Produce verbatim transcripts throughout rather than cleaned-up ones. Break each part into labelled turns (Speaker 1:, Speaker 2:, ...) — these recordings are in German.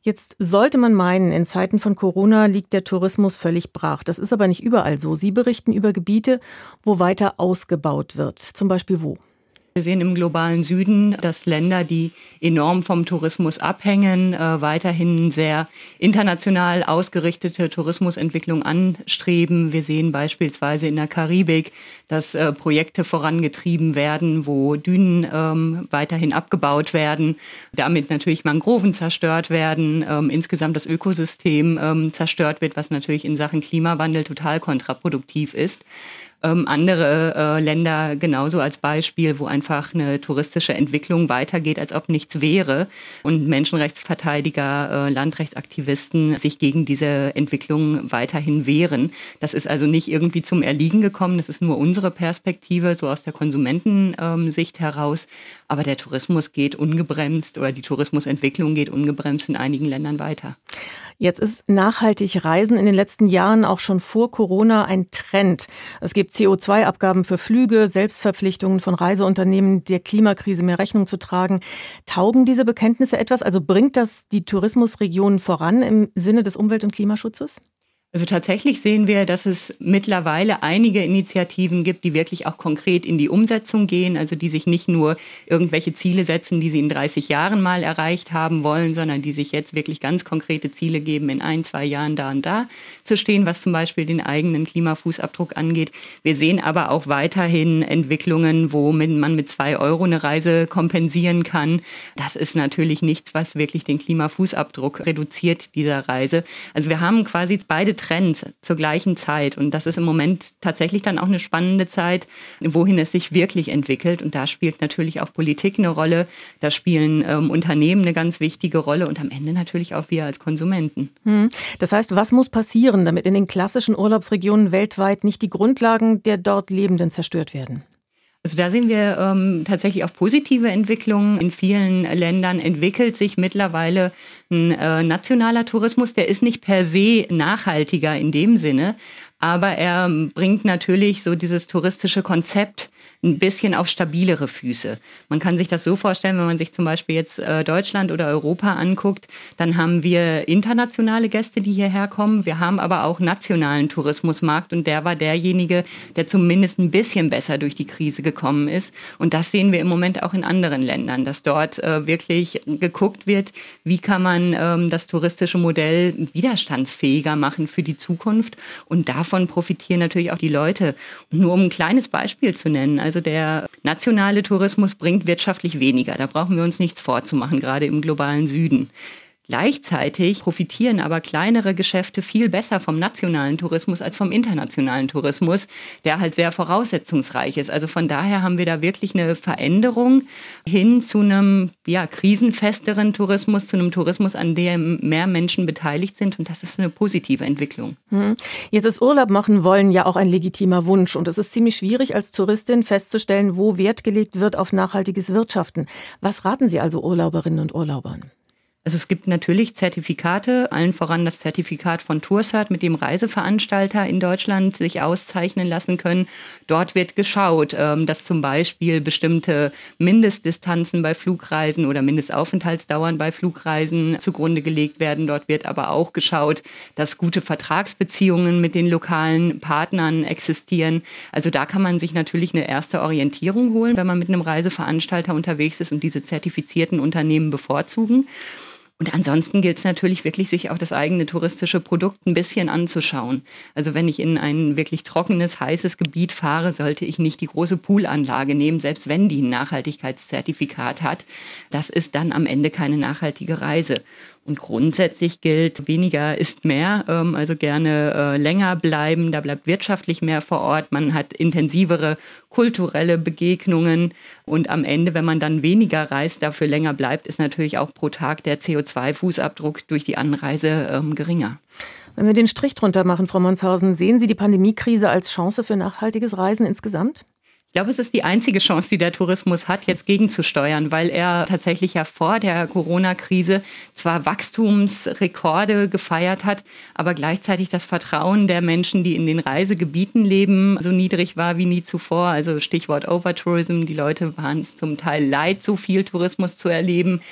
Speaker 1: Jetzt sollte man meinen, in Zeiten von Corona liegt der Tourismus völlig brach. Das ist aber nicht überall so. Sie berichten über Gebiete, wo weiter ausgebaut wird. Zum Beispiel wo?
Speaker 2: Wir sehen im globalen Süden, dass Länder, die enorm vom Tourismus abhängen, äh, weiterhin sehr international ausgerichtete Tourismusentwicklung anstreben. Wir sehen beispielsweise in der Karibik, dass äh, Projekte vorangetrieben werden, wo Dünen ähm, weiterhin abgebaut werden, damit natürlich Mangroven zerstört werden, ähm, insgesamt das Ökosystem ähm, zerstört wird, was natürlich in Sachen Klimawandel total kontraproduktiv ist. Ähm, andere äh, Länder genauso als Beispiel, wo einfach eine touristische Entwicklung weitergeht, als ob nichts wäre und Menschenrechtsverteidiger, äh, Landrechtsaktivisten sich gegen diese Entwicklung weiterhin wehren. Das ist also nicht irgendwie zum Erliegen gekommen, das ist nur unsere Perspektive, so aus der Konsumentensicht ähm, heraus. Aber der Tourismus geht ungebremst oder die Tourismusentwicklung geht ungebremst in einigen Ländern weiter.
Speaker 1: Jetzt ist nachhaltig Reisen in den letzten Jahren auch schon vor Corona ein Trend. Es gibt C O zwei Abgaben für Flüge, Selbstverpflichtungen von Reiseunternehmen, der Klimakrise mehr Rechnung zu tragen. Taugen diese Bekenntnisse etwas? Also bringt das die Tourismusregionen voran im Sinne des Umwelt- und Klimaschutzes?
Speaker 2: Also tatsächlich sehen wir, dass es mittlerweile einige Initiativen gibt, die wirklich auch konkret in die Umsetzung gehen, also die sich nicht nur irgendwelche Ziele setzen, die sie in dreißig Jahren mal erreicht haben wollen, sondern die sich jetzt wirklich ganz konkrete Ziele geben, in ein, zwei Jahren da und da zu stehen, was zum Beispiel den eigenen Klimafußabdruck angeht. Wir sehen aber auch weiterhin Entwicklungen, wo man mit zwei Euro eine Reise kompensieren kann. Das ist natürlich nichts, was wirklich den Klimafußabdruck reduziert dieser Reise. Also wir haben quasi beide Trends zur gleichen Zeit. Und das ist im Moment tatsächlich dann auch eine spannende Zeit, wohin es sich wirklich entwickelt. Und da spielt natürlich auch Politik eine Rolle, da spielen ähm, Unternehmen eine ganz wichtige Rolle und am Ende natürlich auch wir als Konsumenten.
Speaker 1: Hm. Das heißt, was muss passieren, damit in den klassischen Urlaubsregionen weltweit nicht die Grundlagen der dort Lebenden zerstört werden?
Speaker 2: Also da sehen wir ähm, tatsächlich auch positive Entwicklungen. In vielen Ländern entwickelt sich mittlerweile ein äh, nationaler Tourismus. Der ist nicht per se nachhaltiger in dem Sinne, aber er bringt natürlich so dieses touristische Konzept ein bisschen auf stabilere Füße. Man kann sich das so vorstellen, wenn man sich zum Beispiel jetzt äh, Deutschland oder Europa anguckt, dann haben wir internationale Gäste, die hierher kommen. Wir haben aber auch nationalen Tourismusmarkt und der war derjenige, der zumindest ein bisschen besser durch die Krise gekommen ist. Und das sehen wir im Moment auch in anderen Ländern, dass dort äh, wirklich geguckt wird, wie kann man ähm, das touristische Modell widerstandsfähiger machen für die Zukunft. Und davon profitieren natürlich auch die Leute. Und nur um ein kleines Beispiel zu nennen, also der nationale Tourismus bringt wirtschaftlich weniger. Da brauchen wir uns nichts vorzumachen, gerade im globalen Süden. Gleichzeitig profitieren aber kleinere Geschäfte viel besser vom nationalen Tourismus als vom internationalen Tourismus, der halt sehr voraussetzungsreich ist. Also von daher haben wir da wirklich eine Veränderung hin zu einem ja, krisenfesteren Tourismus, zu einem Tourismus, an dem mehr Menschen beteiligt sind. Und das ist eine positive Entwicklung.
Speaker 1: Jetzt ist Urlaub machen wollen ja auch ein legitimer Wunsch. Und es ist ziemlich schwierig als Touristin festzustellen, wo Wert gelegt wird auf nachhaltiges Wirtschaften. Was raten Sie also Urlauberinnen und Urlaubern?
Speaker 2: Also es gibt natürlich Zertifikate, allen voran das Zertifikat von Toursert, mit dem Reiseveranstalter in Deutschland sich auszeichnen lassen können. Dort wird geschaut, dass zum Beispiel bestimmte Mindestdistanzen bei Flugreisen oder Mindestaufenthaltsdauern bei Flugreisen zugrunde gelegt werden. Dort wird aber auch geschaut, dass gute Vertragsbeziehungen mit den lokalen Partnern existieren. Also da kann man sich natürlich eine erste Orientierung holen, wenn man mit einem Reiseveranstalter unterwegs ist und diese zertifizierten Unternehmen bevorzugen. Und ansonsten gilt es natürlich wirklich, sich auch das eigene touristische Produkt ein bisschen anzuschauen. Also wenn ich in ein wirklich trockenes, heißes Gebiet fahre, sollte ich nicht die große Poolanlage nehmen, selbst wenn die ein Nachhaltigkeitszertifikat hat. Das ist dann am Ende keine nachhaltige Reise. Und grundsätzlich gilt, weniger ist mehr, also gerne äh, länger bleiben, da bleibt wirtschaftlich mehr vor Ort, man hat intensivere kulturelle Begegnungen und am Ende, wenn man dann weniger reist, dafür länger bleibt, ist natürlich auch pro Tag der C O zwei Fußabdruck durch die Anreise ähm, geringer.
Speaker 1: Wenn wir den Strich drunter machen, Frau Monshausen, sehen Sie die Pandemiekrise als Chance für nachhaltiges Reisen insgesamt?
Speaker 2: Ich glaube, es ist die einzige Chance, die der Tourismus hat, jetzt gegenzusteuern, weil er tatsächlich ja vor der Corona-Krise zwar Wachstumsrekorde gefeiert hat, aber gleichzeitig das Vertrauen der Menschen, die in den Reisegebieten leben, so niedrig war wie nie zuvor. Also Stichwort Overtourism, die Leute waren es zum Teil leid, so viel Tourismus zu erleben.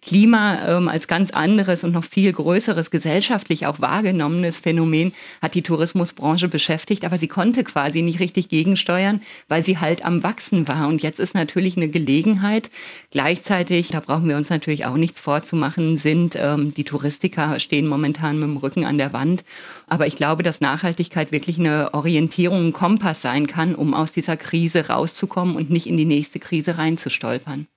Speaker 2: Klima ähm, als ganz anderes und noch viel größeres, gesellschaftlich auch wahrgenommenes Phänomen hat die Tourismusbranche beschäftigt, aber sie konnte quasi nicht richtig gegensteuern, weil sie halt am Wachsen war. Und jetzt ist natürlich eine Gelegenheit. Gleichzeitig, da brauchen wir uns natürlich auch nichts vorzumachen, sind ähm, die Touristiker stehen momentan mit dem Rücken an der Wand. Aber ich glaube, dass Nachhaltigkeit wirklich eine Orientierung, ein Kompass sein kann, um aus dieser Krise rauszukommen und nicht in die nächste Krise reinzustolpern.